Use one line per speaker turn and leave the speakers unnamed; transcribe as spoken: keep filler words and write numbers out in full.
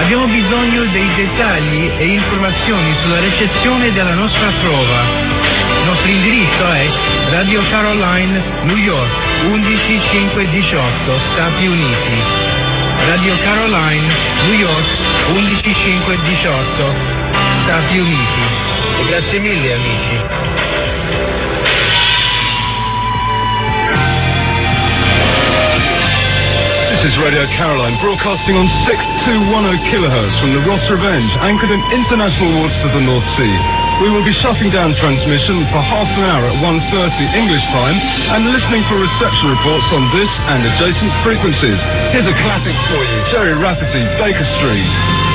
Abbiamo bisogno dei dettagli e informazioni sulla recezione della nostra prova. Il nostro indirizzo è Radio Caroline, New York, undici cinque diciotto, Stati Uniti. Radio Caroline, New York, undici cinque diciotto, Stati Uniti. E grazie mille, amici.
This is Radio Caroline, broadcasting on six two one zero kilohertz from the Ross Revenge, anchored in international waters of the North Sea. We will be shutting down transmission for half an hour at one thirty English time and listening for reception reports on this and adjacent frequencies. Here's a classic for you, Jerry Rafferty, Baker Street.